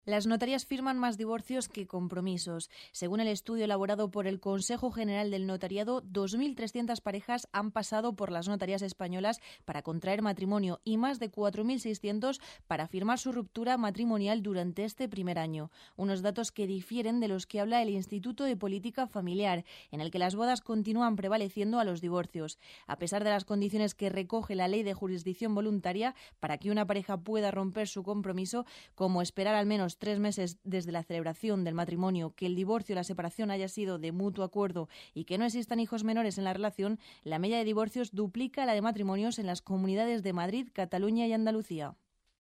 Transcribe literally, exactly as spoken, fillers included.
Las notarías firman más divorcios que compromisos. Según el estudio elaborado por el Consejo General del Notariado, dos mil trescientas parejas han pasado por las notarías españolas para contraer matrimonio y más de cuatro mil seiscientos para firmar su ruptura matrimonial durante este primer año. Unos datos que difieren de los que habla el Instituto de Política Familiar, en el que las bodas continúan prevaleciendo a los divorcios. A pesar de las condiciones que recoge la Ley de Jurisdicción Voluntaria para que una pareja pueda romper su compromiso, como esperar al menos tres meses desde la celebración del matrimonio, que el divorcio o la separación haya sido de mutuo acuerdo y que no existan hijos menores en la relación, la media de divorcios duplica la de matrimonios en las comunidades de Madrid, Cataluña y Andalucía.